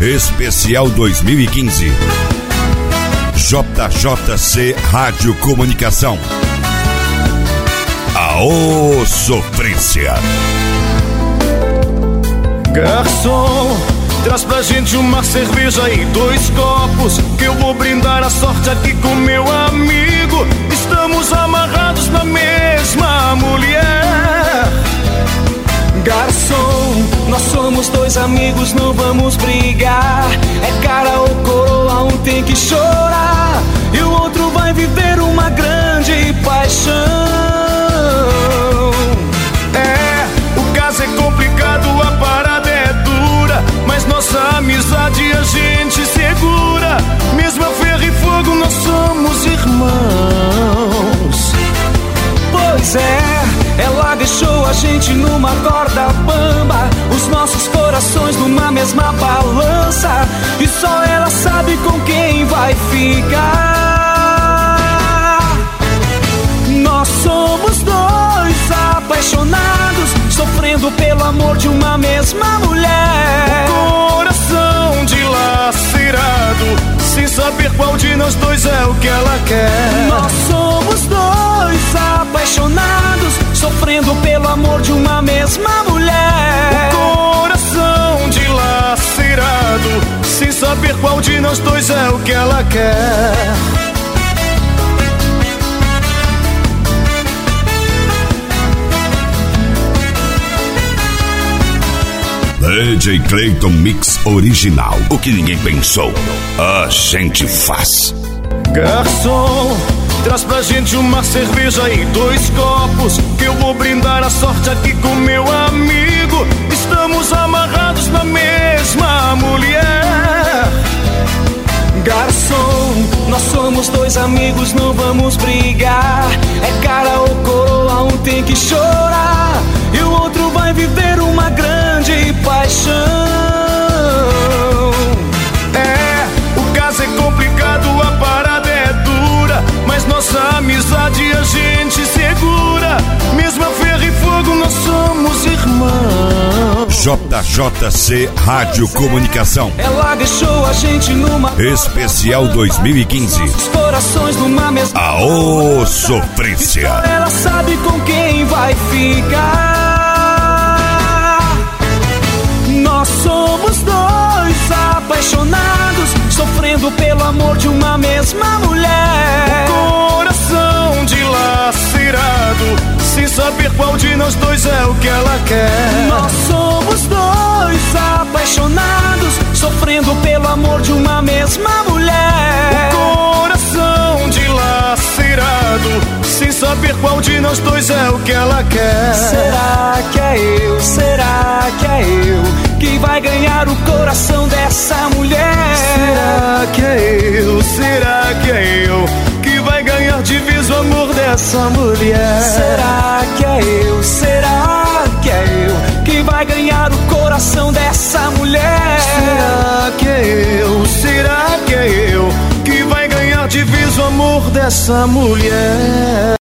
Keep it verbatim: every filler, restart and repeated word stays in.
Especial dois mil e quinze. J J C Rádio Comunicação. Aô, sofrência. Garçom, traz pra gente uma cerveja e dois copos, que eu vou brindar a sorte aqui com meu amigo. Estamos amarrados na mesma mulher. Garçom, nós somos dois amigos, não vamos brigar. É cara ou coroa, um tem que chorar e o outro vai viver uma grande paixão. É, o caso é complicado, a parada é dura, mas nossa amizade a gente segura. Mesmo a ferro e fogo, nós somos irmãos. Pois é, ela deixou a gente numa corda bamba, os nossos corações numa mesma balança, e só ela sabe com quem vai ficar. Nós somos dois apaixonados, sofrendo pelo amor de uma mesma mulher. O coração dilacerado, sem saber qual de nós dois é o que ela quer. Nós somos dois apaixonados, sofrendo pelo amor de uma mesma mulher. O coração dilacerado, sem saber qual de nós dois é o que ela quer. D J Clayton Mix Original. O que ninguém pensou, a gente faz. Garçom, traz pra gente uma cerveja e dois copos, que eu vou brindar a sorte aqui com meu amigo. Estamos amarrados na mesma mulher. Garçom, nós somos dois amigos, não vamos brigar. É cara ou coroa, um tem que chorar e o outro vai viver uma grande paixão. É, o caso é complicado, a parada é dura, mas nossa amizade a gente segura. Mesmo a ferro e fogo, nós somos irmãos. J J C Rádio Comunicação. Ela deixou a gente numa Especial dois mil e quinze. nossos corações numa mesma Aô, sofrência. ela sabe com quem vai ficar. Nós somos dois apaixonados, sofrendo pelo amor de uma mesma mulher. O coração dilacerado, sem saber qual de nós dois é o que ela quer. Nós somos dois apaixonados, sofrendo pelo amor de uma mesma mulher. O coração dilacerado, sem saber qual de nós dois é o que ela quer. Será que é eu? Será que é eu que vai ganhar o coração dessa mulher? Será que é eu? Será que é eu que vai ganhar de vez o amor dessa mulher? Será que é eu? Será que é eu que vai ganhar o coração dessa mulher? Será que é eu? Será que é eu que vai ganhar de vez o amor dessa mulher?